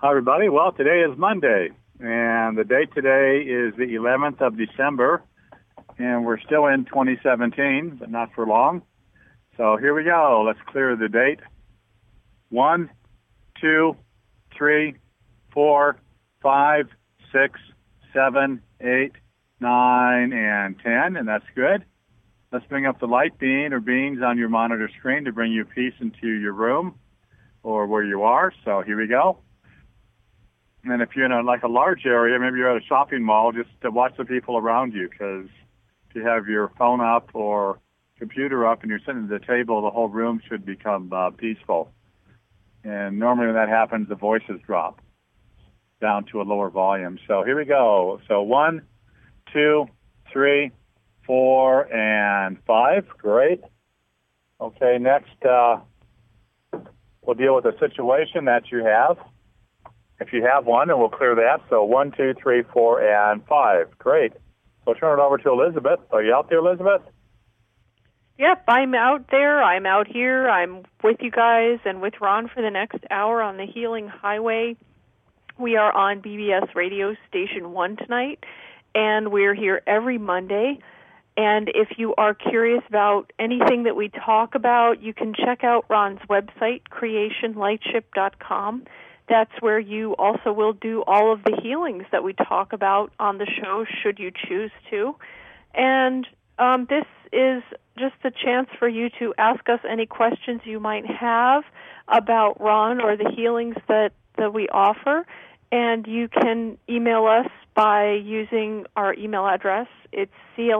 Hi, everybody. Well, today is Monday, and the date today is the 11th of December, and we're still in 2017, but not for long. So here we go. Let's clear the date. 1, 2, 3, 4, 5, 6, 7, 8, 9, and 10, and that's good. Let's bring up the light beam or beams on your monitor screen to bring you peace into your room or where you are. So here we go. And if you're in a large area, maybe you're at a shopping mall, just to watch the people around you, because if you have your phone up or computer up and you're sitting at the table, the whole room should become peaceful. And normally when that happens, the voices drop down to a lower volume. So here we go. So 1, 2, 3, 4, and 5. Great. Okay, next we'll deal with the situation that you have. If you have one, and we'll clear that. So 1, 2, 3, 4, and 5. Great. So turn it over to Elizabeth. Are you out there, Elizabeth? Yep, I'm out there. I'm out here. I'm with you guys and with Ron for the next hour on the Healing Highway. We are on BBS Radio Station 1 tonight, and we're here every Monday. And if you are curious about anything that we talk about, you can check out Ron's website, creationlightship.com. That's where you also will do all of the healings that we talk about on the show, should you choose to. And this is just a chance for you to ask us any questions you might have about Ron or the healings that we offer. And you can email us by using our email address. It's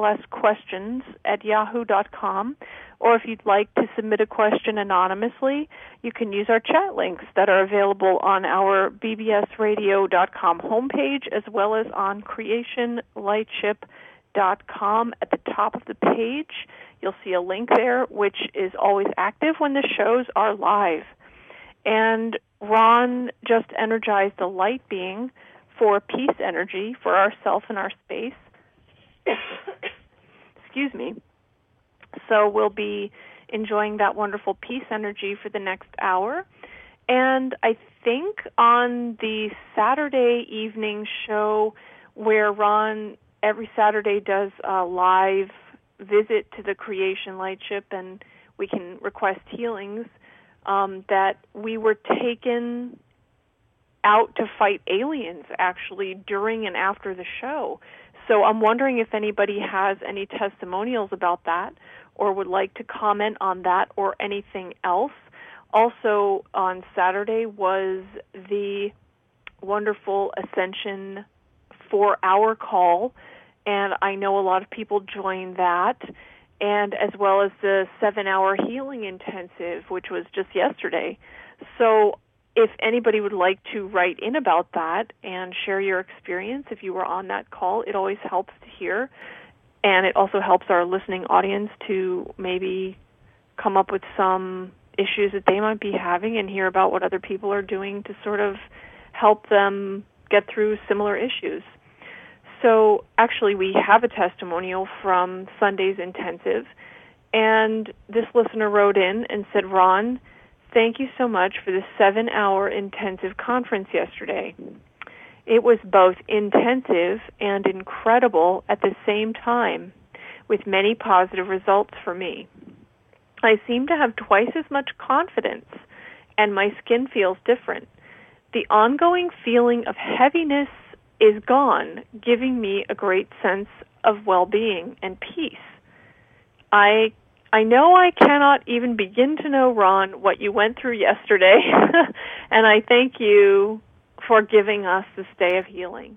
clsquestions@yahoo.com. Or if you'd like to submit a question anonymously, you can use our chat links that are available on our bbsradio.com homepage, as well as on creationlightship.com. At the top of the page, you'll see a link there, which is always active when the shows are live. And Ron just energized a light being for peace energy for ourself and our space. Excuse me. So we'll be enjoying that wonderful peace energy for the next hour. And I think on the Saturday evening show, where Ron every Saturday does a live visit to the Creation Lightship and we can request healings, that we were taken out to fight aliens, actually, during and after the show. So I'm wondering if anybody has any testimonials about that or would like to comment on that or anything else. Also on Saturday was the wonderful Ascension 4-hour call, and I know a lot of people joined that, and as well as the 7-hour healing intensive, which was just yesterday. So if anybody would like to write in about that and share your experience, if you were on that call, it always helps to hear. And it also helps our listening audience to maybe come up with some issues that they might be having and hear about what other people are doing to sort of help them get through similar issues. So actually we have a testimonial from Sunday's intensive, and this listener wrote in and said, Ron, thank you so much for the 7-hour intensive conference yesterday. It was both intensive and incredible at the same time, with many positive results for me. I seem to have twice as much confidence, and my skin feels different. The ongoing feeling of heaviness is gone, giving me a great sense of well-being and peace. I know I cannot even begin to know, Ron, what you went through yesterday, and I thank you for giving us this day of healing.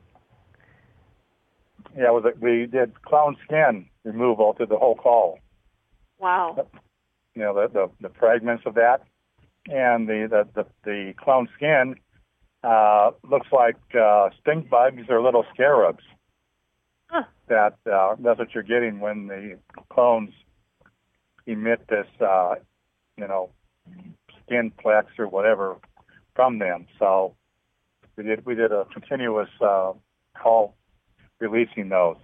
Yeah, we did clown skin removal through the whole call. Wow. You know, the fragments of that, and the clown skin looks like stink bugs or little scarabs. Huh. That's what you're getting when the clones emit this, skin flecks or whatever from them. So we did a continuous call releasing those.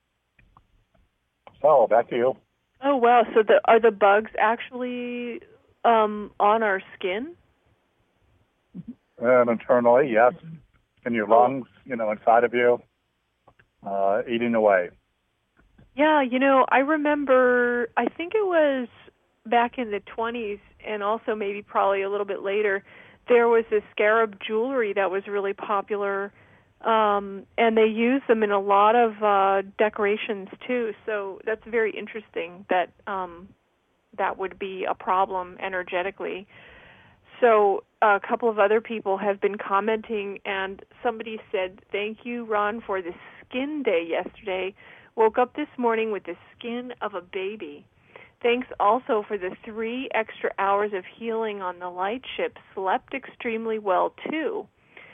So back to you. Oh wow! So are the bugs actually on our skin? And internally, yes, in your lungs, inside of you, eating away. Yeah, I remember, I think it was back in the 20s, and also maybe probably a little bit later, there was this scarab jewelry that was really popular, and they used them in a lot of decorations too. So that's very interesting that that would be a problem energetically. So a couple of other people have been commenting, and somebody said, "Thank you, Ron, for the skin day yesterday. Woke up this morning with the skin of a baby. Thanks also for the 3 extra hours of healing on the light ship. Slept extremely well, too."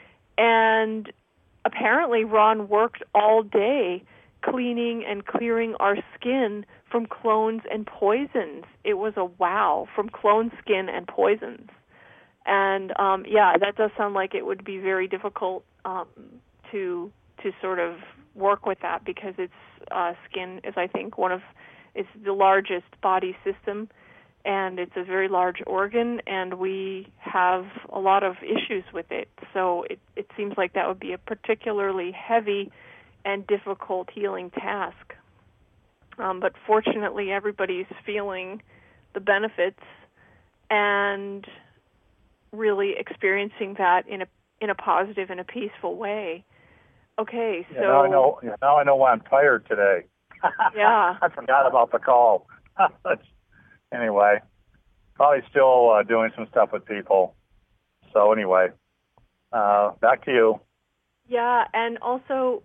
And apparently Ron worked all day cleaning and clearing our skin from clones and poisons. It was a wow, from clone skin and poisons. And, that does sound like it would be very difficult to sort of work with that, because it's skin is, I think, it's the largest body system, and it's a very large organ, and we have a lot of issues with it. So it seems like that would be a particularly heavy and difficult healing task. But fortunately, everybody's feeling the benefits and really experiencing that in a positive and a peaceful way. Okay, so now I know why I'm tired today. Yeah. I forgot about the call. Anyway, probably still doing some stuff with people. So anyway, back to you. Yeah, and also,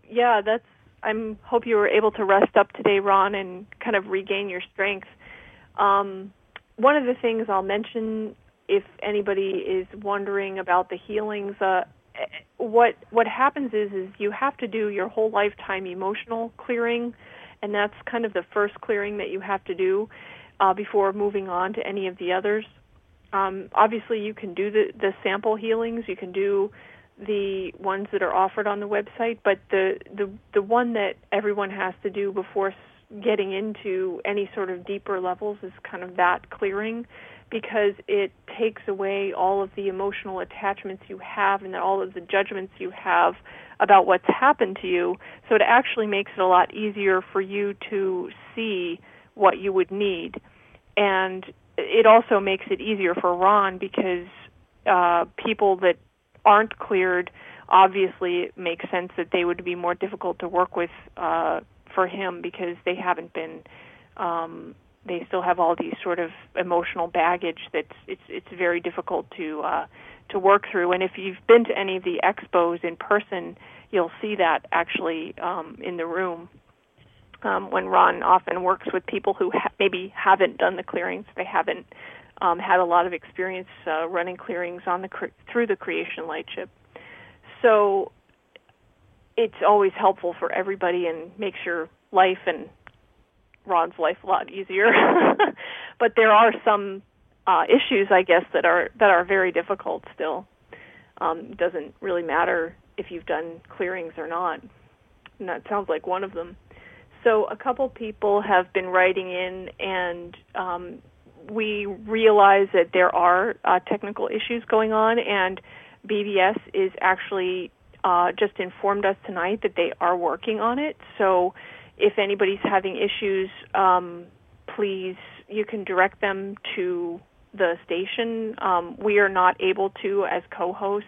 hope you were able to rest up today, Ron, and kind of regain your strength. One of the things I'll mention, if anybody is wondering about the healings, what happens is you have to do your whole lifetime emotional clearing, and that's kind of the first clearing that you have to do before moving on to any of the others. Obviously, you can do the sample healings, you can do the ones that are offered on the website, but the one that everyone has to do before getting into any sort of deeper levels is kind of that clearing, because it takes away all of the emotional attachments you have and all of the judgments you have about what's happened to you. So it actually makes it a lot easier for you to see what you would need. And it also makes it easier for Ron, because people that aren't cleared, obviously it makes sense that they would be more difficult to work with for him, because they haven't been they still have all these sort of emotional baggage that's it's very difficult to work through. And if you've been to any of the expos in person, you'll see that actually in the room. When Ron often works with people who maybe haven't done the clearings, they haven't had a lot of experience running clearings on through the Creation Lightship. So it's always helpful for everybody and makes your life and Ron's life a lot easier. But there are some issues, I guess, that are very difficult still. It doesn't really matter if you've done clearings or not, and that sounds like one of them. So a couple people have been writing in, and we realize that there are technical issues going on, and BBS is actually just informed us tonight that they are working on it. So if anybody's having issues, please, you can direct them to the station. We are not able to, as co-hosts,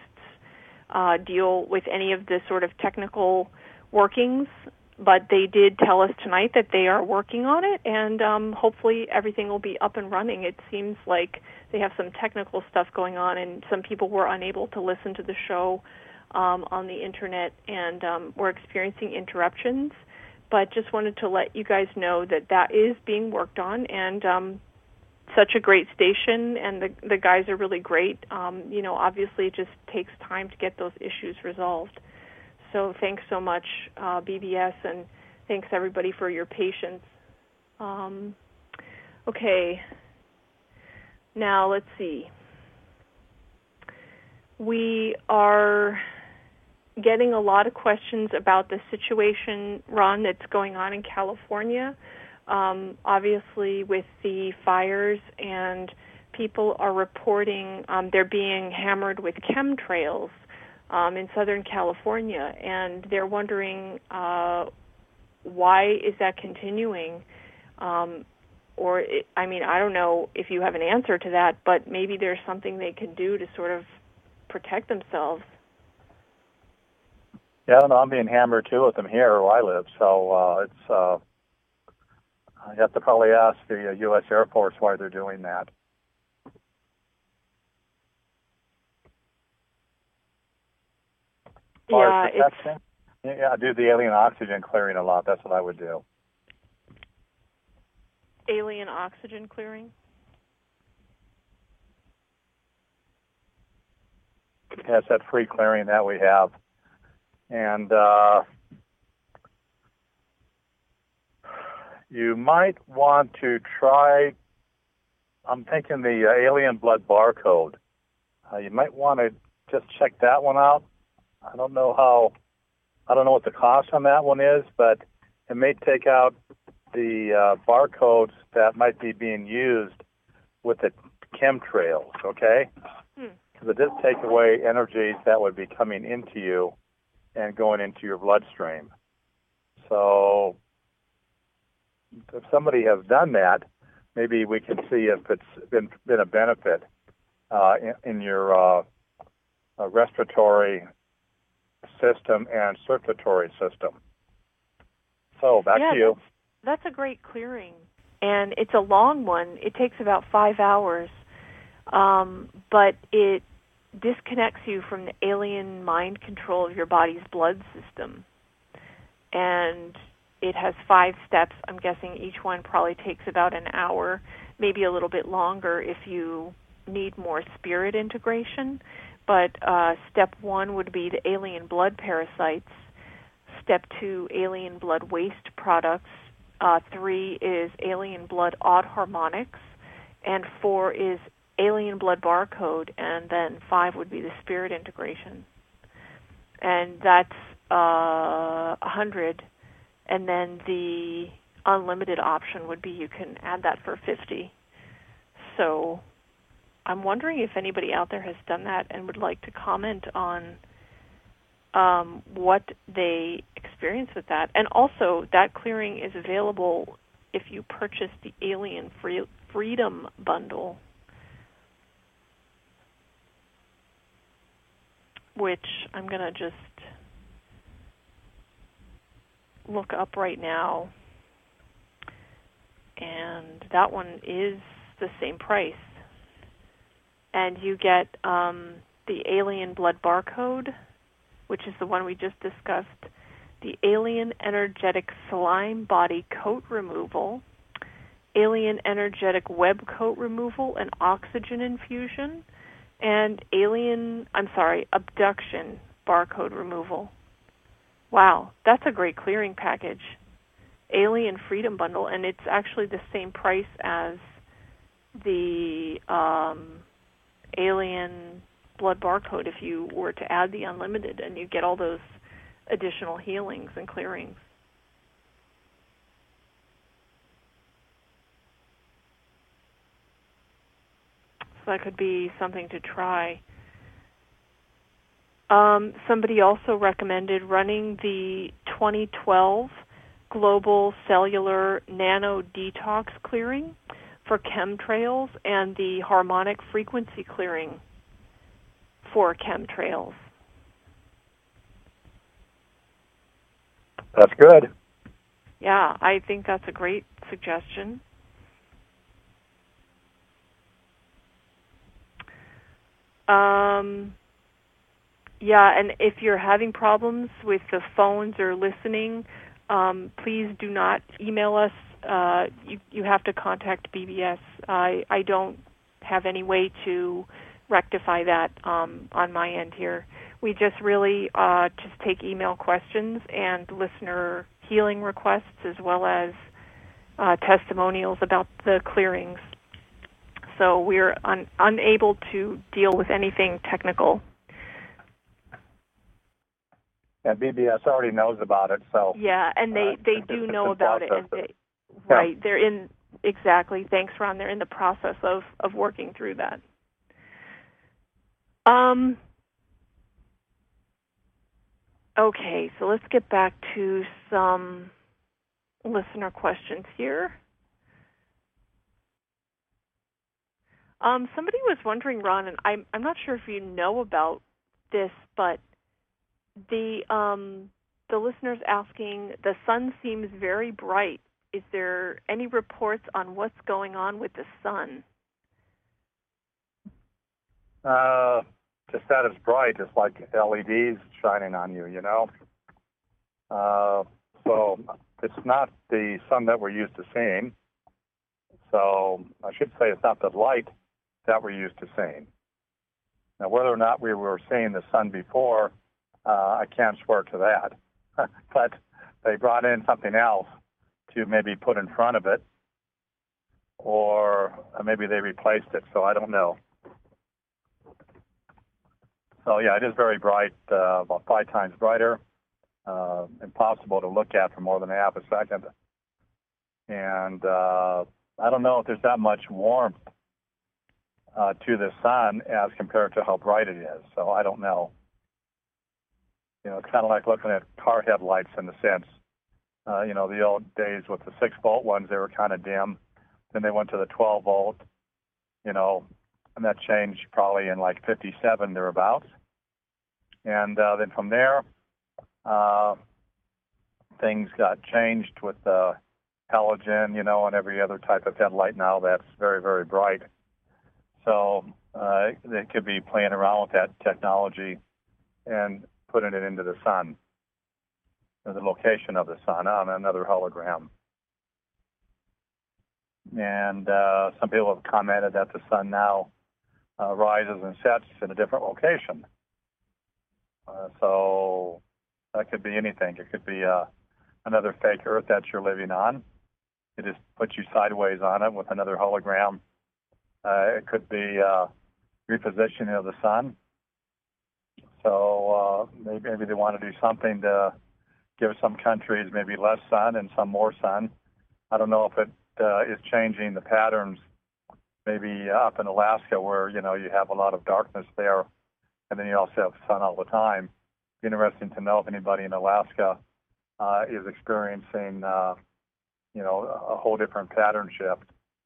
deal with any of the sort of technical workings, but they did tell us tonight that they are working on it, and hopefully everything will be up and running. It seems like they have some technical stuff going on, and some people were unable to listen to the show on the internet, and we're experiencing interruptions. But just wanted to let you guys know that is being worked on, and such a great station, and the guys are really great. Obviously it just takes time to get those issues resolved. So thanks so much, BBS, and thanks everybody for your patience. Okay, now let's see. We are getting a lot of questions about the situation, Ron, that's going on in California. Obviously with the fires and people are reporting they're being hammered with chemtrails in Southern California, and they're wondering why is that continuing? I don't know if you have an answer to that, but maybe there's something they can do to sort of protect themselves. Yeah, I don't know. I'm being hammered too with them here where I live, so it's. You have to probably ask the U.S. Air Force why they're doing that. Yeah, I do the alien oxygen clearing a lot. That's what I would do. Alien oxygen clearing? Yes, that free clearing that we have. And you might want to try, I'm thinking the alien blood barcode. You might want to just check that one out. I don't know what the cost on that one is, but it may take out the barcodes that might be being used with the chemtrails, okay? Because it does take away energies that would be coming into you and going into your bloodstream. So if somebody has done that, maybe we can see if it's been a benefit in your respiratory system and circulatory system. So back to you. That's a great clearing, and it's a long one. It takes about 5 hours, but it disconnects you from the alien mind control of your body's blood system. And it has 5 steps. I'm guessing each one probably takes about an hour, maybe a little bit longer if you need more spirit integration. But step 1 would be the alien blood parasites. Step 2, alien blood waste products. 3 is alien blood odd harmonics. And 4 is alien blood barcode. And then 5 would be the spirit integration. And that's 100. And then the unlimited option would be you can add that for 50. So I'm wondering if anybody out there has done that and would like to comment on what they experience with that. And also, that clearing is available if you purchase the Alien Freedom Bundle, which I'm going to just look up right now. And that one is the same price. And you get the Alien Blood Barcode, which is the one we just discussed, the Alien Energetic Slime Body Coat Removal, Alien Energetic Web Coat Removal and Oxygen Infusion, and Abduction Barcode Removal. Wow, that's a great clearing package. Alien Freedom Bundle, and it's actually the same price as the Alien Blood Barcode if you were to add the unlimited, and you get all those additional healings and clearings. So that could be something to try. Somebody also recommended running the 2012 Global Cellular Nano Detox Clearing for chemtrails and the harmonic frequency clearing for chemtrails. That's good. Yeah, I think that's a great suggestion. Yeah, and if you're having problems with the phones or listening, please do not email us. You have to contact BBS. I don't have any way to rectify that on my end here. We just really just take email questions and listener healing requests, as well as testimonials about the clearings. So we're unable to deal with anything technical. And BBS already knows about it, so yeah, and they do know about it, and right, they're exactly. Thanks, Ron. They're in the process of working through that. Okay, so let's get back to some listener questions here. Somebody was wondering, Ron, and I'm not sure if you know about this, but the listener's asking, the sun seems very bright. Is there any reports on what's going on with the sun? Just that it's bright. It's like LEDs shining on you, you know. So it's not the sun that we're used to seeing. So I should say it's not the light that we're used to seeing. Now, whether or not we were seeing the sun before, I can't swear to that. But they brought in something else to maybe put in front of it, or maybe they replaced it, so I don't know. So, yeah, it is very bright, about 5 times brighter, impossible to look at for more than half a second. And I don't know if there's that much warmth to the sun as compared to how bright it is, so I don't know. You know, it's kind of like looking at car headlights in a sense. You know, the old days with the 6-volt ones, they were kind of dim. Then they went to the 12-volt, you know, and that changed probably in like 57 thereabouts. And then from there, things got changed with halogen, you know, and every other type of headlight now that's very, very bright. So they could be playing around with that technology and putting it into the sun, or the location of the sun on another hologram. And some people have commented that the sun now rises and sets in a different location. So that could be anything. It could be another fake Earth that you're living on. It just puts you sideways on it with another hologram. It could be repositioning of the sun. So maybe they want to do something to give some countries maybe less sun and some more sun. I don't know if it is changing the patterns maybe up in Alaska where, you know, you have a lot of darkness there, and then you also have sun all the time. It's interesting to know if anybody in Alaska is experiencing, you know, a whole different pattern shift.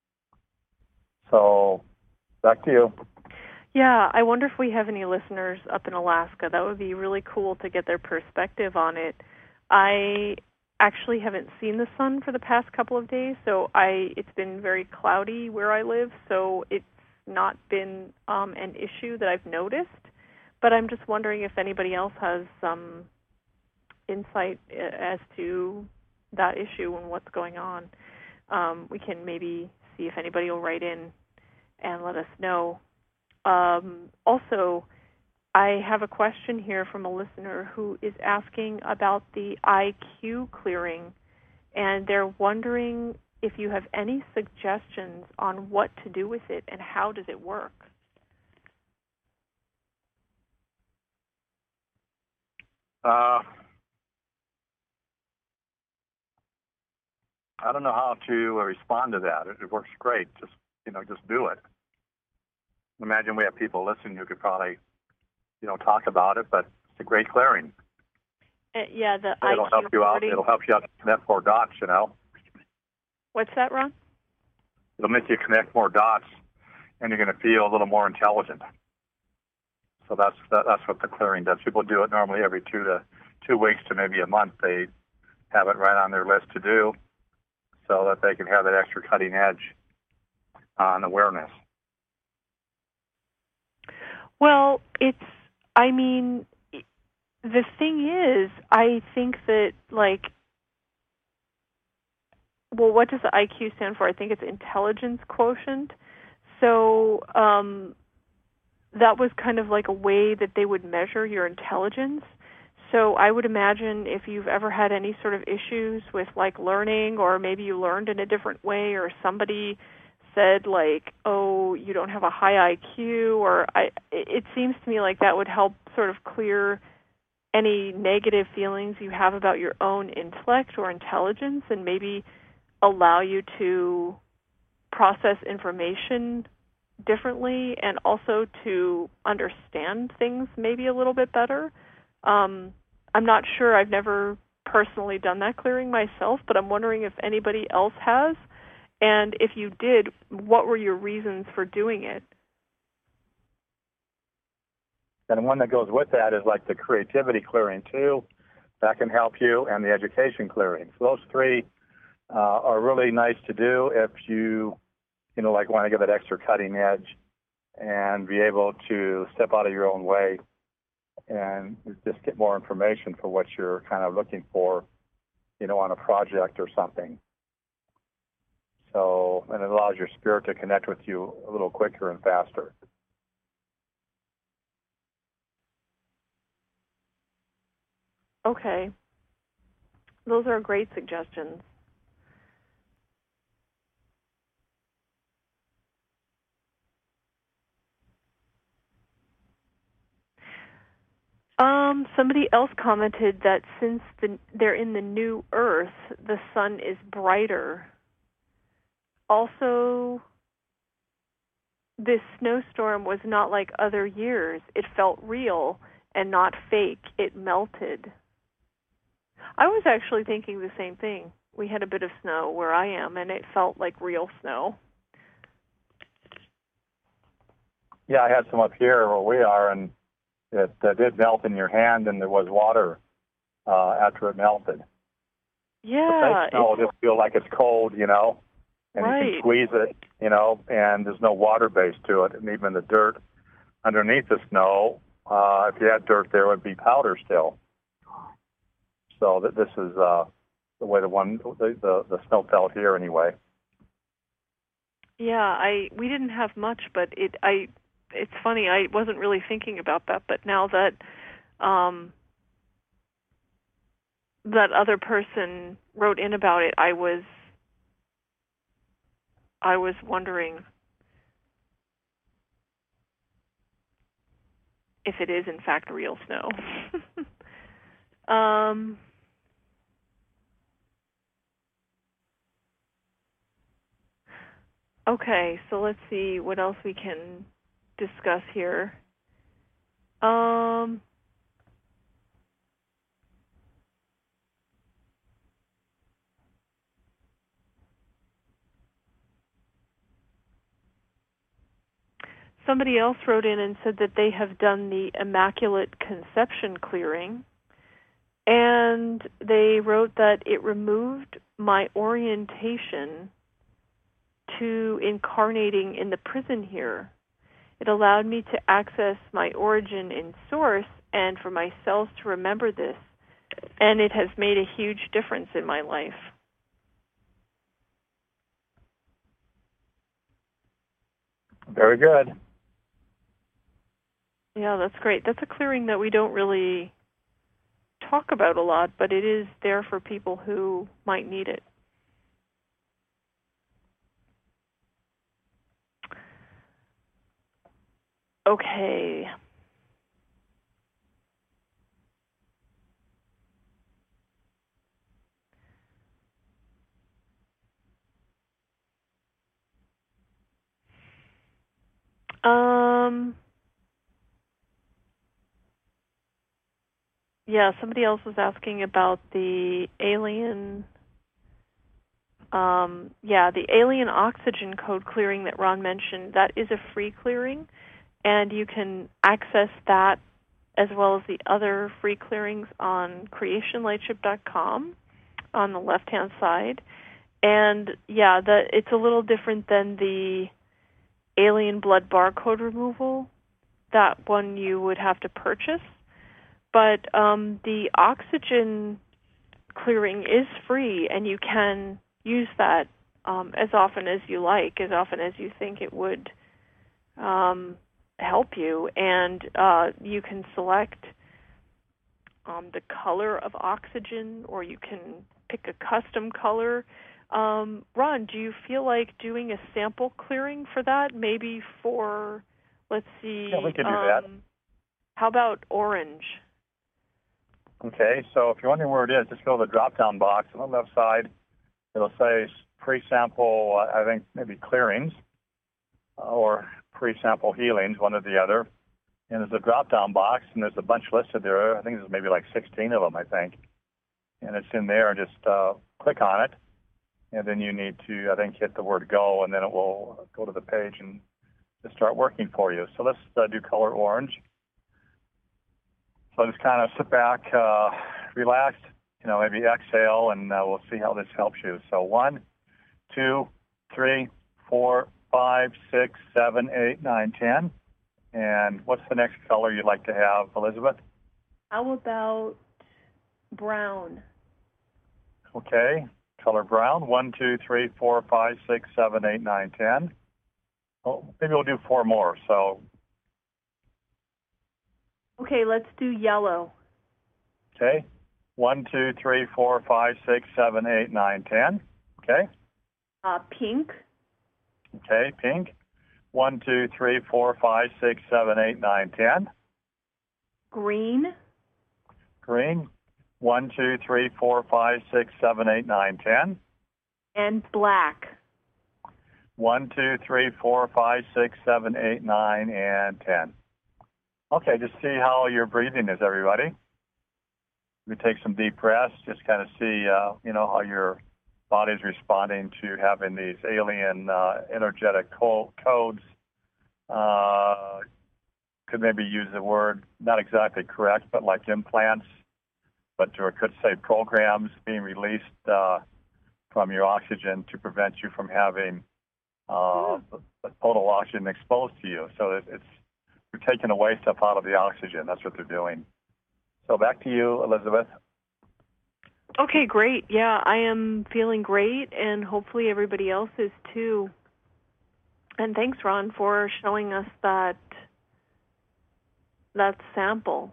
So back to you. Yeah, I wonder if we have any listeners up in Alaska. That would be really cool to get their perspective on it. I actually haven't seen the sun for the past couple of days, so it's been very cloudy where I live, so it's not been an issue that I've noticed. But I'm just wondering if anybody else has some insight as to that issue and what's going on. We can maybe see if anybody will write in and let us know. Also, I have a question here from a listener who is asking about the IQ clearing, and they're wondering if you have any suggestions on what to do with it and how does it work. I don't know how to respond to that. It works great. Just do it. Imagine we have people listening who could probably, talk about it, but it's a great clearing. Yeah, it'll help you out. It'll help you out to connect more dots, What's that, Ron? It'll make you connect more dots, and you're going to feel a little more intelligent. So that's what the clearing does. People do it normally every 2 weeks to maybe a month. They have it right on their list to do so that they can have that extra cutting edge on awareness. Well, the thing is, I think that, what does the IQ stand for? I think it's intelligence quotient. So that was kind of like a way that they would measure your intelligence. So I would imagine if you've ever had any sort of issues with learning, or maybe you learned in a different way, or somebody said oh, you don't have a high IQ, it seems to me like that would help sort of clear any negative feelings you have about your own intellect or intelligence, and maybe allow you to process information differently and also to understand things maybe a little bit better. I'm not sure. I've never personally done that clearing myself, but I'm wondering if anybody else has. And if you did, what were your reasons for doing it? And one that goes with that is like the creativity clearing too. That can help you, and the education clearing. So those three are really nice to do if you like want to get that extra cutting edge and be able to step out of your own way and just get more information for what you're kind of looking for, on a project or something. So, and it allows your spirit to connect with you a little quicker and faster. Okay. Those are great suggestions. Somebody else commented that since they're in the new Earth, the sun is brighter. Also, this snowstorm was not like other years. It felt real and not fake. It melted. I was actually thinking the same thing. We had a bit of snow where I am, and it felt like real snow. Yeah, I had some up here where we are, and it did melt in your hand, and there was water after it melted. Yeah. The fake snow will just feel like it's cold, and right. you can squeeze it, and there's no water base to it. And even the dirt underneath the snow, if you had dirt there, it would be powder still. So this is the way the snow felt here anyway. Yeah, we didn't have much, but it's funny. I wasn't really thinking about that, but now that that other person wrote in about it, I was wondering if it is in fact real snow. Okay, so let's see what else we can discuss here. Somebody else wrote in and said that they have done the Immaculate Conception clearing, and they wrote that it removed my orientation to incarnating in the prison here. It allowed me to access my origin in source and for my cells to remember this, and it has made a huge difference in my life. Very good. Yeah, that's great. That's a clearing that we don't really talk about a lot, but it is there for people who might need it. Okay. Yeah, somebody else was asking about the alien the alien oxygen code clearing that Ron mentioned. That is a free clearing, and you can access that as well as the other free clearings on creationlightship.com on the left-hand side. And yeah, it's a little different than the alien blood barcode removal. That one you would have to purchase. But the oxygen clearing is free, and you can use that as often as you like, as often as you think it would help you. And you can select the color of oxygen, or you can pick a custom color. Ron, do you feel like doing a sample clearing for that? Maybe for, let's see. Yeah, we could do that. How about orange? Okay, so if you're wondering where it is, just go to the drop-down box on the left side. It'll say pre-sample, I think maybe clearings or pre-sample healings, one or the other. And there's a drop-down box, and there's a bunch listed there. I think there's maybe like 16 of them, I think. And it's in there. Just click on it, and then you need to, I think, hit the word go, and then it will go to the page and just start working for you. So let's do color orange. So just kind of sit back, relax, maybe exhale, and we'll see how this helps you. So 1, 2, 3, 4, 5, 6, 7, 8, 9, 10. And what's the next color you'd like to have, Elizabeth? How about brown? Okay, color brown. 1, 2, 3, 4, 5, 6, 7, 8, 9, 10. Oh, maybe we'll do 4 more. So. Okay, let's do yellow. Okay. 1, 2, 3, 4, 5, 6, 7, 8, 9, 10. Okay. Pink. Okay, pink. 1, 2, 3, 4, 5, 6, 7, 8, 9, 10. Green. Green. 1, 2, 3, 4, 5, 6, 7, 8, 9, 10. And black. 1, 2, 3, 4, 5, 6, 7, 8, 9, and 10. Okay, just see how your breathing is, everybody. We take some deep breaths, just kind of see, how your body's responding to having these alien energetic codes. Could maybe use the word, not exactly correct, but like implants, or could say programs being released from your oxygen to prevent you from having total oxygen exposed to you. So you're taking away stuff out of the oxygen. That's what they're doing. So back to you, Elizabeth. Okay, great. Yeah, I am feeling great, and hopefully everybody else is too. And thanks, Ron, for showing us that sample.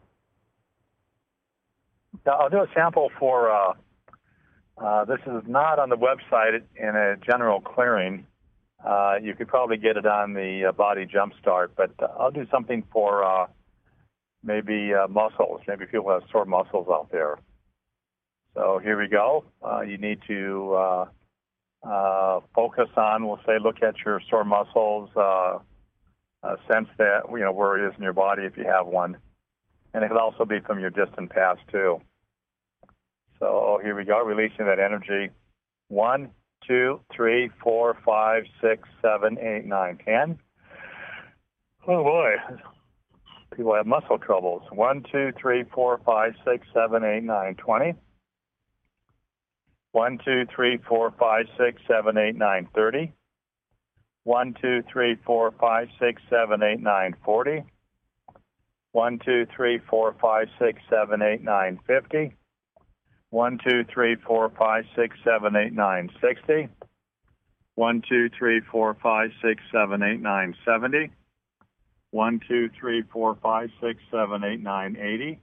I'll do a sample for, this is not on the website in a general clearing. You could probably get it on the Body Jumpstart, but I'll do something for maybe muscles. Maybe people have sore muscles out there. So here we go. You need to focus on, we'll say, look at your sore muscles, sense that, where it is in your body if you have one. And it could also be from your distant past, too. So here we go, releasing that energy. 1, 2, 3, 4, 5, 6, 7, 8, 9, 10. Oh, boy. People have muscle troubles. 1, 2, 3, 4, 5, 6, 7, 8, 9, 20. 1, 2, 3, 4, 5, 6, 7, 8, 9, 30. 1, 2, 3, 4, 5, 6, 7, 8, 9, 40. 1, 2, 3, 4, 5, 6, 7, 8, 9, 50. 1, 2, 3, 4, 5, 6, 7, 8, 9, 60. 1, 2, 3, 4, 5, 6, 7, 8, 9, 70. 1, 2, 3, 4, 5, 6, 7, 8, 9, 80.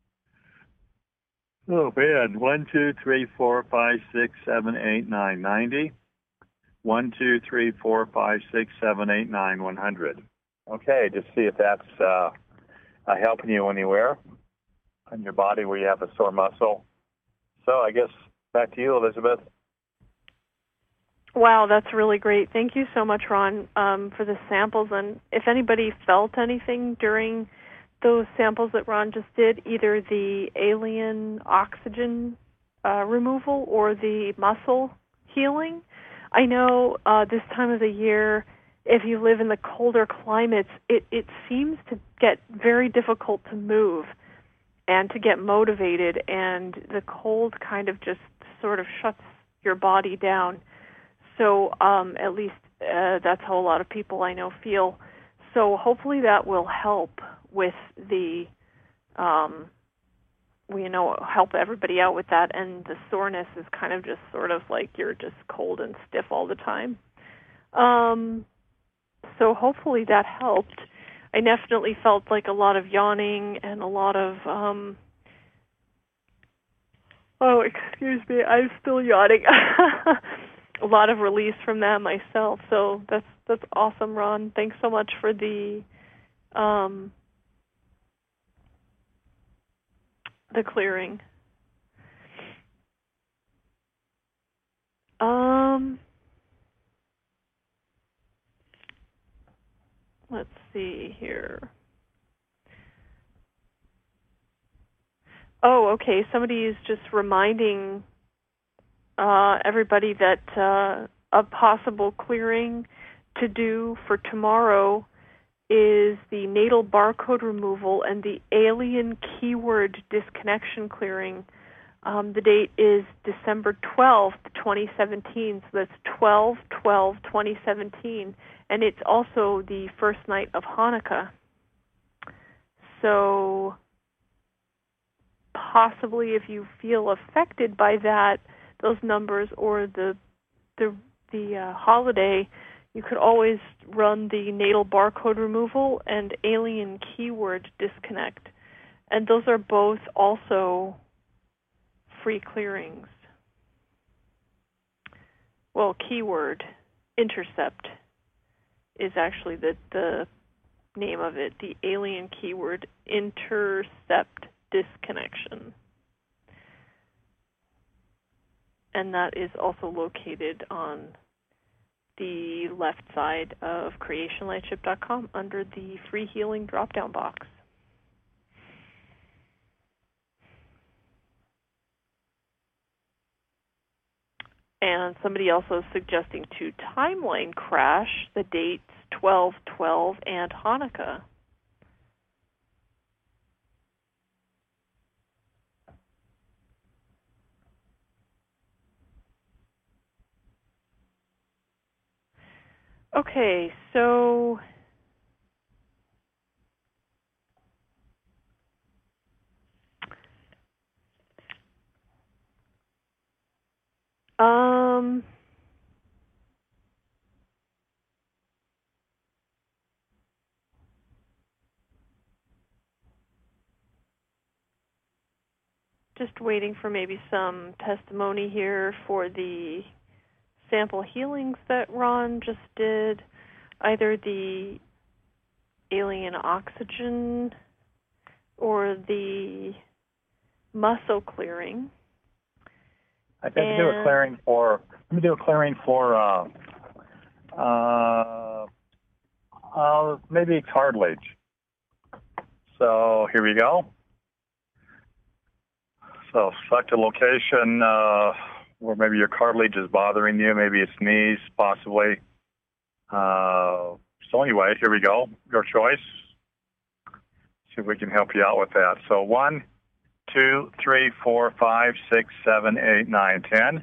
Oh, man. 1, 2, 3, 4, 5, 6, 7, 8, 9, 90. 1, 2, 3, 4, 5, 6, 7, 8, 9, 100. Okay, just see if that's helping you anywhere on your body where you have a sore muscle. So I guess back to you, Elizabeth. Wow, that's really great. Thank you so much, Ron, for the samples. And if anybody felt anything during those samples that Ron just did, either the alien oxygen removal or the muscle healing, I know this time of the year, if you live in the colder climates, it seems to get very difficult to move and to get motivated, and the cold kind of just sort of shuts your body down. So at least that's how a lot of people I know feel. So hopefully that will help with the, help everybody out with that. And the soreness is kind of just sort of like you're just cold and stiff all the time. So hopefully that helped. I definitely felt like a lot of yawning and a lot of, excuse me, I'm still yawning. A lot of release from that myself. So that's awesome, Ron. Thanks so much for the clearing. see here. Oh, okay. Somebody is just reminding everybody that a possible clearing to do for tomorrow is the natal barcode removal and the alien keyword disconnection clearing. The date is December 12th, 2017, so that's 12/12/2017, and it's also the first night of Hanukkah. So possibly if you feel affected by that, those numbers, or the holiday, you could always run the natal barcode removal and alien keyword disconnect. And those are both also free clearings. Well, keyword intercept is actually the name of it, the alien keyword intercept disconnection. And that is also located on the left side of creationlightship.com under the free healing drop-down box. And somebody also is suggesting to timeline crash the dates 12/12 and Hanukkah. Okay, so just waiting for maybe some testimony here for the sample healings that Ron just did, either the alien oxygen or the muscle clearing. I think to do a clearing for. Let me do a clearing for maybe cartilage. So here we go. So select a location where maybe your cartilage is bothering you. Maybe it's knees, possibly. So anyway, here we go. Your choice. See if we can help you out with that. So 1, 2, 3, 4, 5, 6, 7, 8, 9, 10.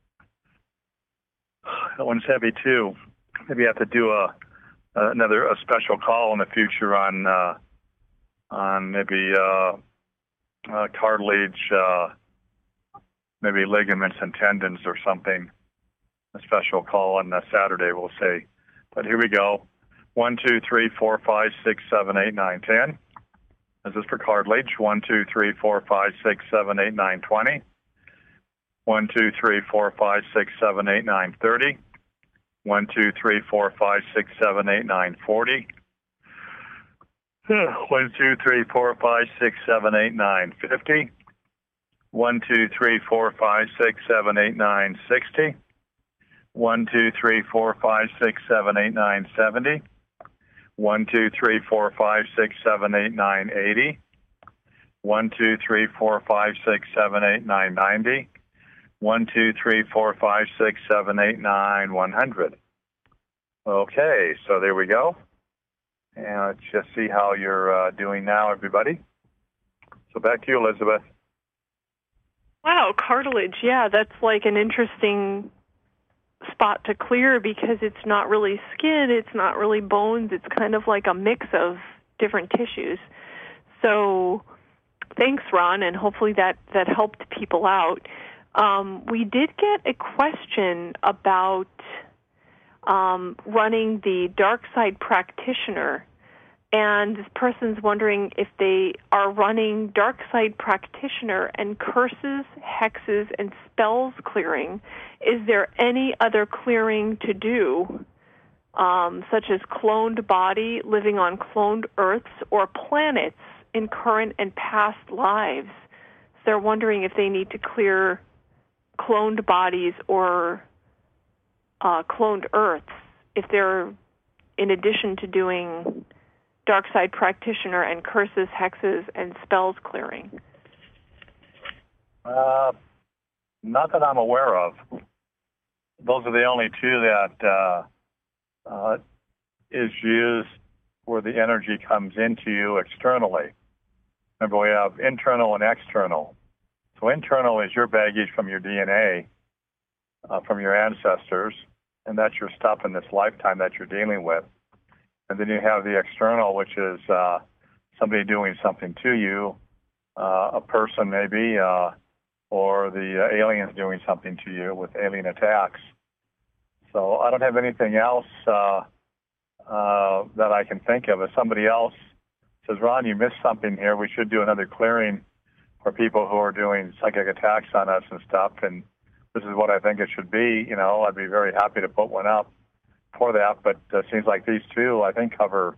That one's heavy too. Maybe you have to do a special call in the future on maybe cartilage, maybe ligaments and tendons or something. A special call on Saturday, we'll say. But here we go. 1, 2, 3, 4, 5, 6, 7, 8, 9, 10. This is for cartilage. 1, 2, 3, 4, 5, 6, 7, 8, 9, 20. 1, 2, 3, 4, 5, 6, 7, 8, 9, 30. 1, 2, 3, 4, 5, 6, 7, 8, 9, 40. 1, 2, 3, 4, 5, 6, 7, 8, 9, 50. 1, 2, 3, 4, 5, 6, 7, 8, 9, 60. 1, 2, 3, 4, 5, 6, 7, 8, 9, 70. 1, 2, 3, 4, 5, 6, 7, 8, 9, 80. 1, 2, 3, 4, 5, 6, 7, 8, 9, 90. 1, 2, 3, 4, 5, 6, 7, 8, 9, 100. Okay, so there we go. And let's just see how you're doing now, everybody. So back to you, Elizabeth. Wow, cartilage. Yeah, that's like an interesting spot to clear because it's not really skin, it's not really bones, it's kind of like a mix of different tissues. So thanks, Ron, and hopefully that helped people out. We did get a question about running the Dark Side Practitioner, and this person's wondering if they are running Dark Side Practitioner and curses, hexes, and spells clearing. Is there any other clearing to do, such as cloned body, living on cloned Earths, or planets in current and past lives? So they're wondering if they need to clear cloned bodies or cloned Earths, if they're, in addition to doing dark side practitioner and curses, hexes, and spells clearing? Not that I'm aware of. Those are the only two that is used where the energy comes into you externally. Remember, we have internal and external. So internal is your baggage from your DNA, from your ancestors, and that's your stuff in this lifetime that you're dealing with. And then you have the external, which is somebody doing something to you, a person maybe, or the aliens doing something to you with alien attacks. So I don't have anything else that I can think of. If somebody else says, Ron, you missed something here, we should do another clearing for people who are doing psychic attacks on us and stuff, and this is what I think it should be, I'd be very happy to put one up for that. But it seems like these two, I think, cover,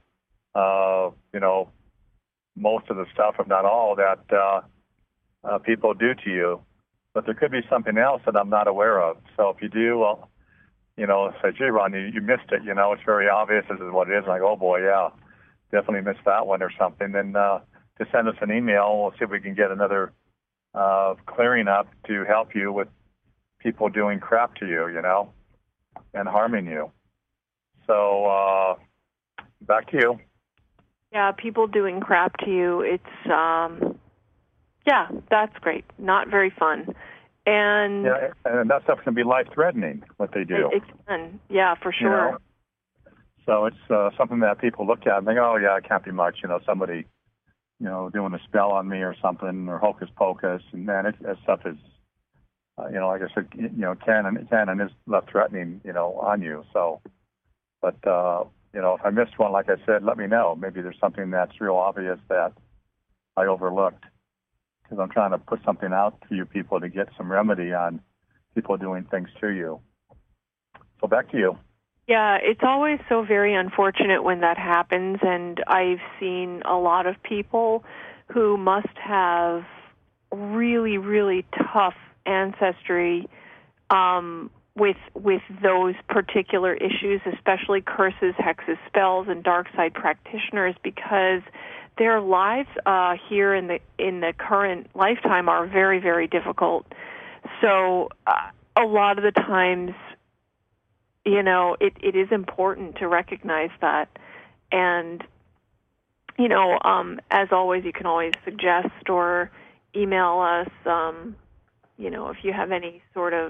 most of the stuff, if not all, that people do to you. But there could be something else that I'm not aware of. So if you do, well, say, gee, Ron, you missed it. It's very obvious. This is what it is. And I go, oh, boy, yeah, definitely missed that one or something. Then just send us an email. We'll see if we can get another clearing up to help you with people doing crap to you, and harming you. So back to you. Yeah, people doing crap to you. It's, that's great. Not very fun. And yeah, and that stuff can be life-threatening, what they do. It can, yeah, for sure. So it's something that people look at and think, oh, yeah, it can't be much. Somebody, doing a spell on me or something, or hocus pocus. And man, that stuff is, like I said, can and is life-threatening, on you. So, but, if I missed one, like I said, let me know. Maybe there's something that's real obvious that I overlooked, because I'm trying to put something out to you people to get some remedy on people doing things to you. So back to you. Yeah, it's always so very unfortunate when that happens, and I've seen a lot of people who must have really, really tough ancestry with those particular issues, especially curses, hexes, spells, and dark side practitioners, because their lives here in the current lifetime are very, very difficult. So a lot of the times, it is important to recognize that. And, as always, you can always suggest or email us, if you have any sort of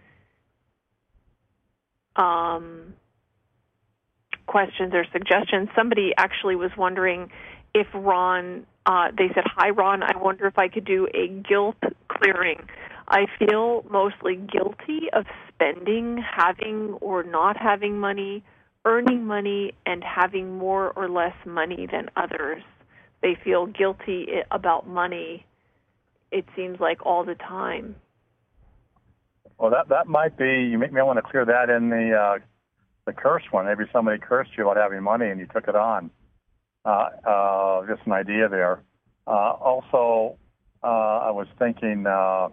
questions or suggestions. Somebody actually was wondering if Ron, they said, hi, Ron, I wonder if I could do a guilt clearing. I feel mostly guilty of spending, having or not having money, earning money, and having more or less money than others. They feel guilty about money, it seems like, all the time. Well, that might be, you may want to clear that in the curse one. Maybe somebody cursed you about having money and you took it on. Just an idea there. Also, I was thinking,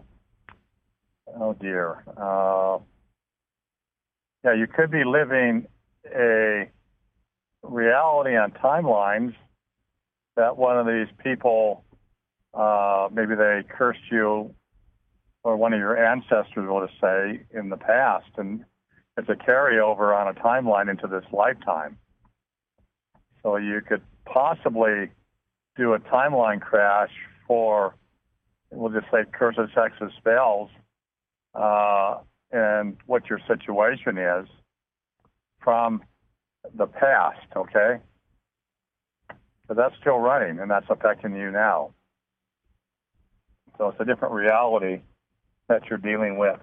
oh dear. You could be living a reality on timelines that one of these people, maybe they cursed you or one of your ancestors, let us say, in the past, and it's a carryover on a timeline into this lifetime. So you could possibly do a timeline crash for, we'll just say, curses, hexes, spells, and what your situation is from the past, okay? But that's still running, and that's affecting you now. So it's a different reality that you're dealing with.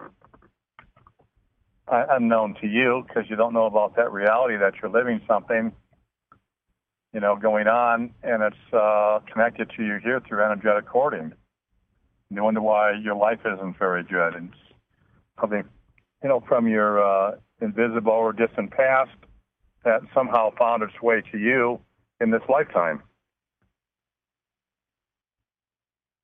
Unknown to you, because you don't know about that reality that you're living something, going on, and it's connected to you here through energetic cording. You wonder why your life isn't very good. And it's probably, from your invisible or distant past that somehow found its way to you in this lifetime.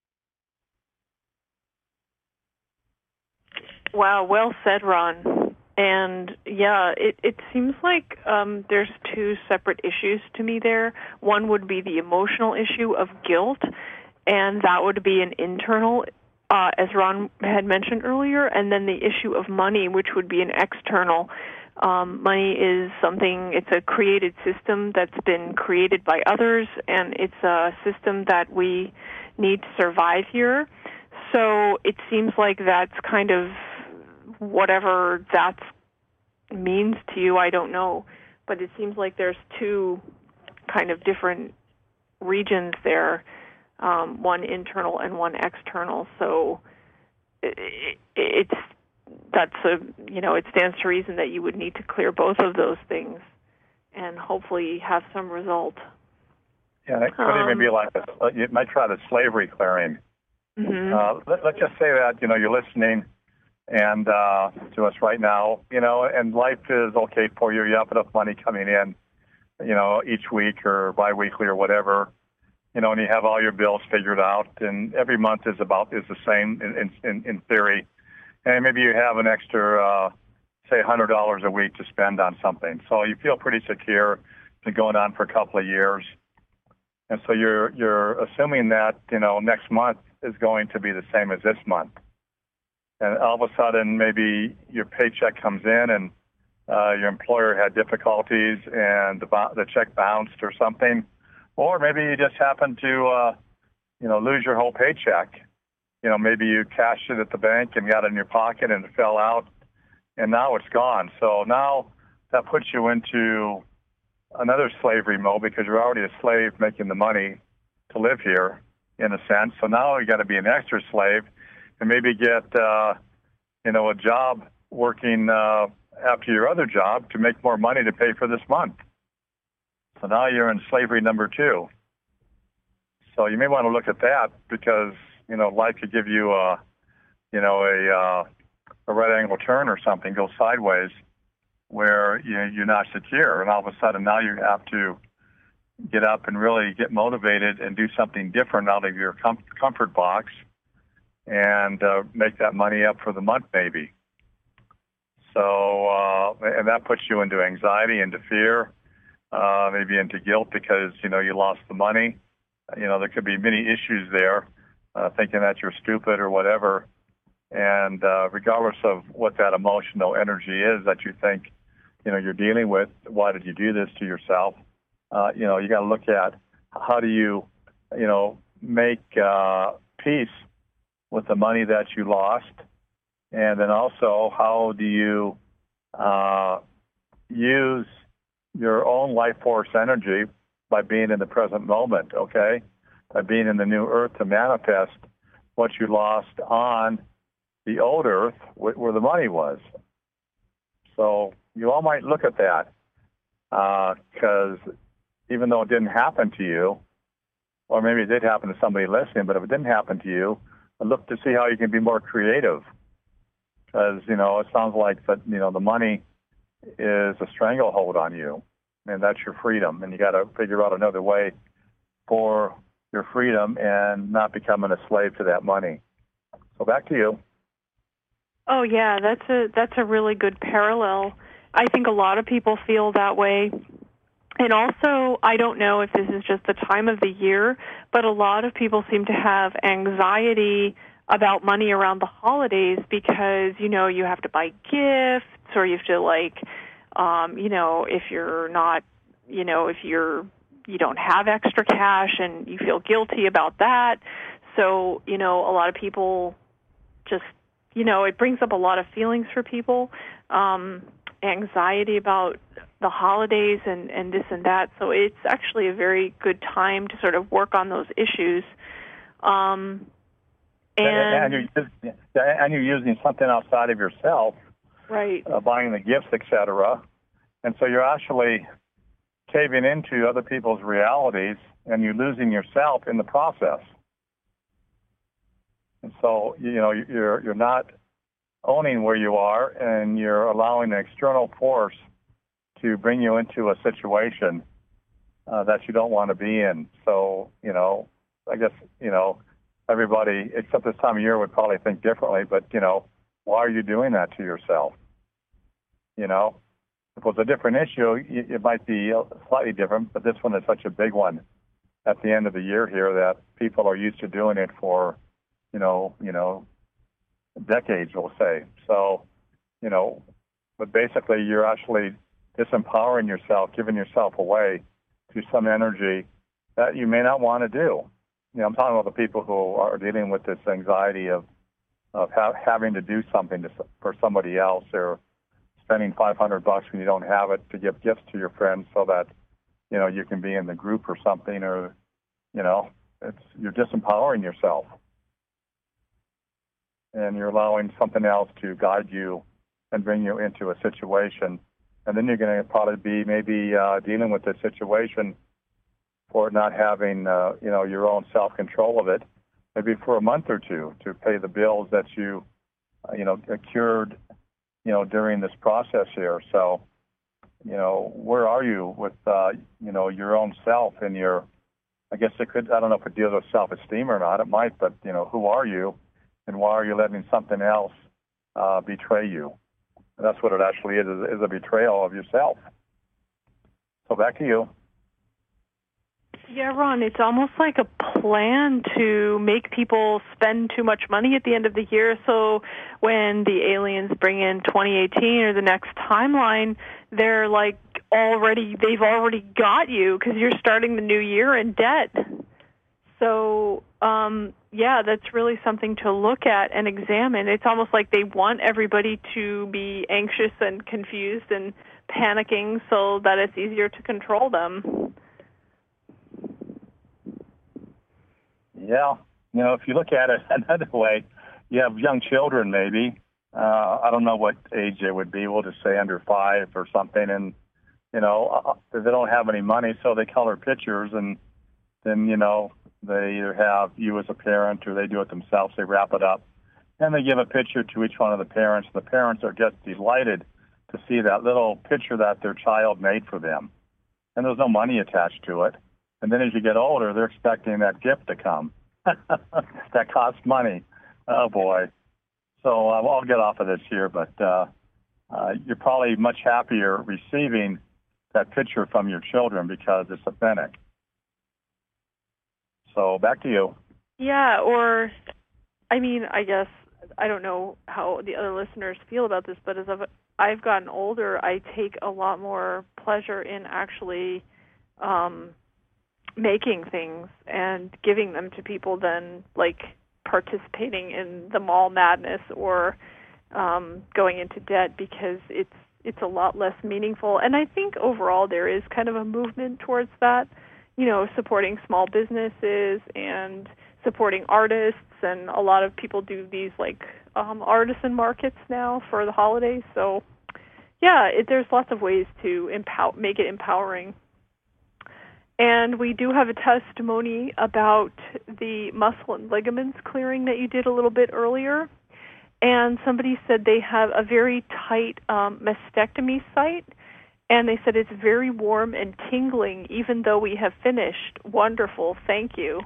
Wow, well said, Ron. And yeah, it seems like there's two separate issues to me there. One would be the emotional issue of guilt, and that would be an internal, as Ron had mentioned earlier, and then the issue of money, which would be an external. Money is something, it's a created system that's been created by others, and it's a system that we need to survive here. So it seems like that's kind of whatever that means to you, I don't know. But it seems like there's two kind of different regions there, one internal and one external. So it stands to reason that you would need to clear both of those things and hopefully have some result. Yeah, it could even be like you might try the slavery clearing. Mm-hmm. Let's just say that, you're listening and to us right now, and life is okay for you. You have enough money coming in, each week or biweekly or whatever, and you have all your bills figured out, and every month is the same in theory. And maybe you have an extra, say, $100 a week to spend on something. So you feel pretty secure. It's been going on for a couple of years. And so you're assuming that, next month is going to be the same as this month. And all of a sudden, maybe your paycheck comes in and your employer had difficulties and the check bounced or something. Or maybe you just happen to, lose your whole paycheck. Maybe you cashed it at the bank and got it in your pocket and it fell out, and now it's gone. So now that puts you into another slavery mode because you're already a slave making the money to live here, in a sense. So now you got to be an extra slave and maybe get, a job working after your other job to make more money to pay for this month. So now you're in slavery number 2. So you may want to look at that because, life could give you a right angle turn or something, go sideways, where you're not secure, and all of a sudden now you have to get up and really get motivated and do something different out of your comfort box and make that money up for the month maybe. So, and that puts you into anxiety, into fear, maybe into guilt because, you lost the money. There could be many issues there, thinking that you're stupid or whatever. And regardless of what that emotional energy is that you think, you're dealing with, why did you do this to yourself? You got to look at how do you, make peace with the money that you lost, and then also how do you use your own life force energy by being in the present moment, okay? By being in the new earth to manifest what you lost on the old earth where the money was. So you all might look at that because even though it didn't happen to you, or maybe it did happen to somebody listening, but if it didn't happen to you, look to see how you can be more creative. Because, it sounds like that, the money is a stranglehold on you, and that's your freedom. And you got to figure out another way for your freedom and not becoming a slave to that money. So back to you. Oh yeah, that's a really good parallel. I think a lot of people feel that way. And also, I don't know if this is just the time of the year, but a lot of people seem to have anxiety about money around the holidays because, you have to buy gifts or you have to if you're not, if you don't have extra cash and you feel guilty about that. So, a lot of people just, it brings up a lot of feelings for people, anxiety about the holidays and this and that. So it's actually a very good time to sort of work on those issues. And you're using something outside of yourself, right? Buying the gifts, etc. And so you're actually caving into other people's realities, and you're losing yourself in the process. And so you're not owning where you are, and you're allowing an external force to bring you into a situation that you don't want to be in. So, I guess, everybody, except this time of year, would probably think differently, but, why are you doing that to yourself? you know. If it was a different issue, it might be slightly different, but this one is such a big one at the end of the year here that people are used to doing it for, decades, we'll say. So, but basically you're actually disempowering yourself, giving yourself away to some energy that you may not want to do. I'm talking about the people who are dealing with this anxiety of having to do something for somebody else, or spending $500 when you don't have it to give gifts to your friends so that, you can be in the group or something, or, you're disempowering yourself. And you're allowing something else to guide you and bring you into a situation. And then you're going to probably be maybe dealing with the situation for not having, your own self-control of it, maybe for a month or two to pay the bills that you, accrued, during this process here. So, where are you with, your own self and your, I guess it could, I don't know if it deals with self-esteem or not, it might, but, who are you and why are you letting something else betray you? And that's what it actually is a betrayal of yourself. So back to you. Yeah, Ron, it's almost like a plan to make people spend too much money at the end of the year, so when the aliens bring in 2018 or the next timeline, they're like they've already got you because you're starting the new year in debt. So, that's really something to look at and examine. It's almost like they want everybody to be anxious and confused and panicking so that it's easier to control them. Yeah. If you look at it another way, you have young children maybe. I don't know what age they would be. We'll just say under 5 or something. And, they don't have any money, so they color pictures. And then, they either have you as a parent or they do it themselves. They wrap it up. And they give a picture to each one of the parents. The parents are just delighted to see that little picture that their child made for them. And there's no money attached to it. And then as you get older, they're expecting that gift to come. That costs money. Oh, boy. So I'll get off of this here, but you're probably much happier receiving that picture from your children because it's authentic. So back to you. Yeah, I guess, I don't know how the other listeners feel about this, but as I've gotten older, I take a lot more pleasure in actually making things and giving them to people than like participating in the mall madness or going into debt, because it's a lot less meaningful. And I think overall there is kind of a movement towards that, supporting small businesses and supporting artists, and a lot of people do these like artisan markets now for the holidays. So there's lots of ways to make it empowering. And we do have a testimony about the muscle and ligaments clearing that you did a little bit earlier. And somebody said they have a very tight mastectomy site, and they said it's very warm and tingling even though we have finished. Wonderful. Thank you.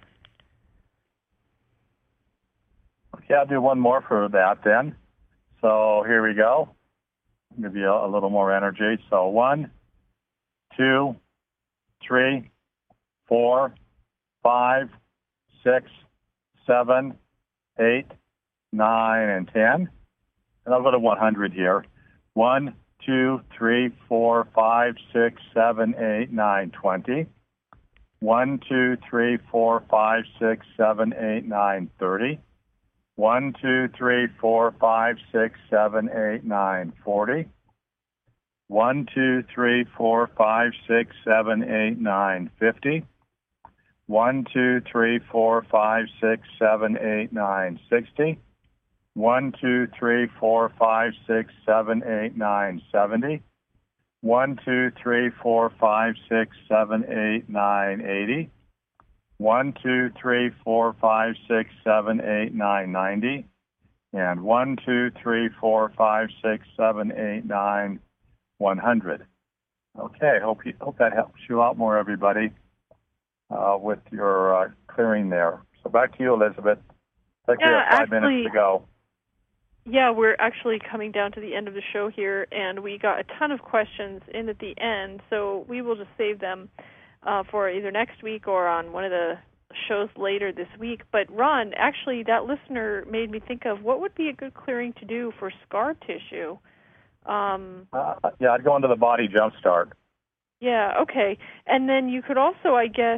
Okay, I'll do one more for that then. So here we go. I'll give you a little more energy. So 1, 2, 3, 4, 5, 6, 7, 8, 9, and 10. And I'll go to 100 here. 1, 2, 3, 4, 5, 6, 7, 8, 9, 20. 1, 2, 3, 4, 5, 6, 7, 8, 9, 30. 1, 2, 3, 4, 5, 6, 7, 8, 9, 40. 1, 2, 3, 4, 5, 6, 7, 8, 9, 50. 1, 2, 3, 4, 5, 6, 7, 8, 9, 60. 1, 2, 3, 4, 5, 6, 7, 8, 9, 70. 1, 2, 3, 4, 5, 6, 7, 8, 9, 80. 1, 2, 3, 4, 5, 6, 7, 8, 9, 90. And 1, 2, 3, 4, 5, 6, 7, 8, 9, 100. Okay, hope that helps you out more, everybody, with your clearing there. So back to you, Elizabeth. Take care. 5 minutes to go. Yeah, we're actually coming down to the end of the show here, and we got a ton of questions in at the end, so we will just save them for either next week or on one of the shows later this week. But Ron, actually, that listener made me think of what would be a good clearing to do for scar tissue. Yeah, I'd go into the body jumpstart. Yeah, okay. And then you could also, I guess,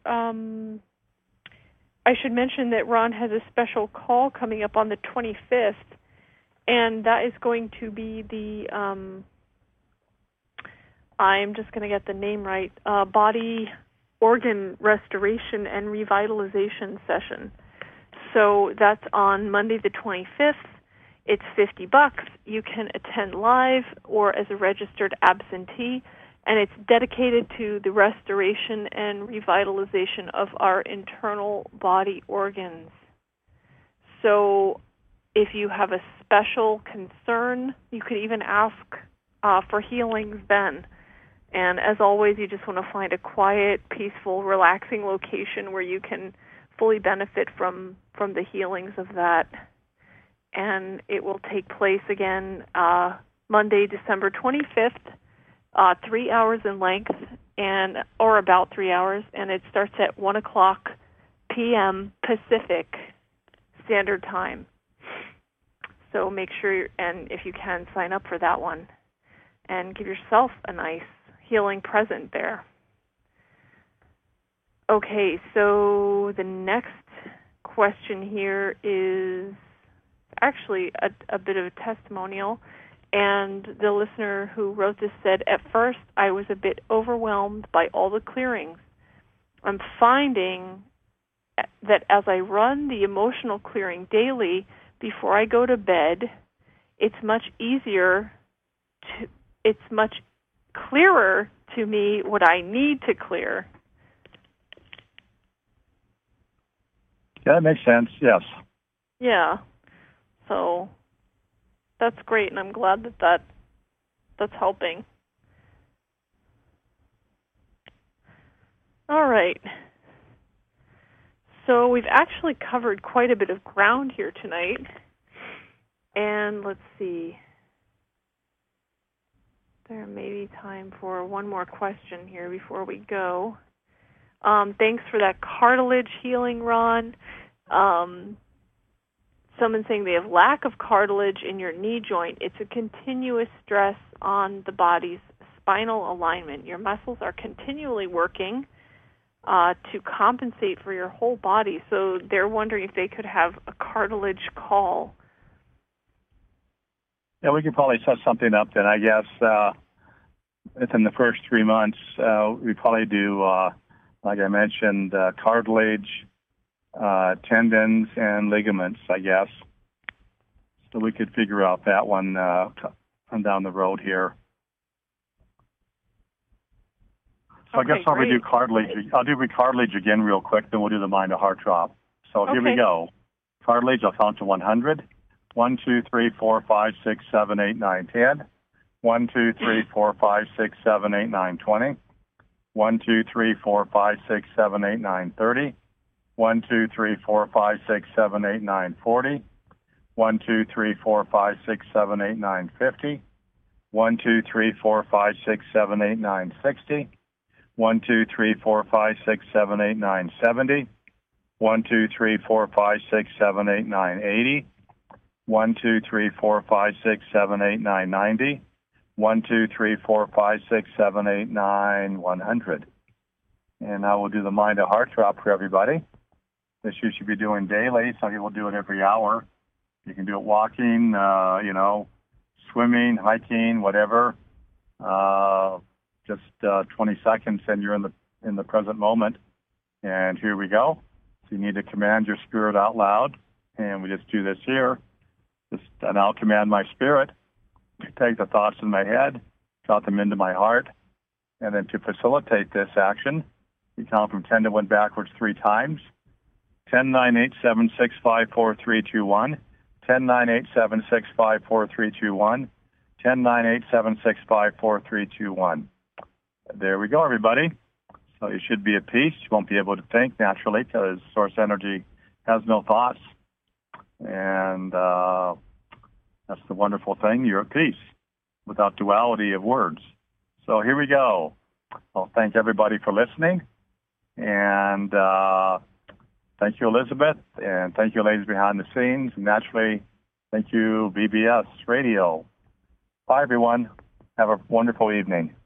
I should mention that Ron has a special call coming up on the 25th, and that is going to be the, I'm just going to get the name right, body organ restoration and revitalization session. So that's on Monday the 25th. It's $50. You can attend live or as a registered absentee, and it's dedicated to the restoration and revitalization of our internal body organs. So if you have a special concern, you could even ask for healings then. And as always, you just want to find a quiet, peaceful, relaxing location where you can fully benefit from the healings of that. And it will take place again Monday, December 25th, 3 hours in length, or about 3 hours, and it starts at 1 o'clock p.m. Pacific Standard Time. So make sure, and if you can, sign up for that one and give yourself a nice healing present there. Okay, so the next question here is actually a bit of a testimonial, and the listener who wrote this said, at first I was a bit overwhelmed by all the clearings. I'm finding that as I run the emotional clearing daily before I go to bed, it's much clearer to me what I need to clear. Yeah, that makes sense, yes. Yeah. So that's great, and I'm glad that's helping. All right. So we've actually covered quite a bit of ground here tonight. And let's see. There may be time for one more question here before we go. Thanks for that cartilage healing, Ron. Someone saying they have lack of cartilage in your knee joint. It's a continuous stress on the body's spinal alignment. Your muscles are continually working to compensate for your whole body. So they're wondering if they could have a cartilage call. Yeah, we could probably set something up then, I guess. Within the first 3 months, we probably do, like I mentioned, cartilage, tendons, and ligaments, I guess. So we could figure out that one down the road here. So Okay, I guess I'll great. do cartilage. I'll do cartilage again real quick, then we'll do the mind to heart drop. So here we go. Cartilage, I'll count to 100. 1, 2, 3, 4, 5, 6, 7, 8, 9, 10. 1, 2, 3, 4, 5, 6, 7, 8, 9, 20. 1, 2, 3, 4, 5, 6, 7, 8, 9, 30. 1, 2, 3, 4, 5, 6, 7, 8, 9, 40. 1, 2, 3, 4, 5, 6, 7, 8, 9, 50. 1, 2, 3, 4, 5, 6, 7, 8, 9, 60. 1, 2, 3, 4, 5, 6, 7, 8, 9, 70. 1, 2, 3, 4, 5, 6, 7, 8, 9, 80. 1, 2, 3, 4, 5, 6, 7, 8, 9, 90. 1, 2, 3, 4, 5, 6, 7, 8, 9, 100. And I will do the mind to heart drop for everybody. This you should be doing daily. Some people do it every hour. You can do it walking, swimming, hiking, whatever. Just 20 seconds, and you're in the present moment. And here we go. So you need to command your spirit out loud, and we just do this here. And I'll command my spirit to take the thoughts in my head, drop them into my heart, and then to facilitate this action, you count from 10 to 1 backwards 3 times. 10, 9, 8, 7, 6, 5, 4, 3, 2, 1. 10, 9, 8, 7, 6, 5, 4, 3, 2, 1. 10, 9, 8, 7, 6, 5, 4, 3, 2, 1. There we go, everybody. So you should be at peace. You won't be able to think naturally because source energy has no thoughts. And That's the wonderful thing. You're at peace without duality of words. So here we go. I'll thank everybody for listening. And thank you, Elizabeth. And thank you, ladies behind the scenes. And naturally, thank you, BBS Radio. Bye, everyone. Have a wonderful evening.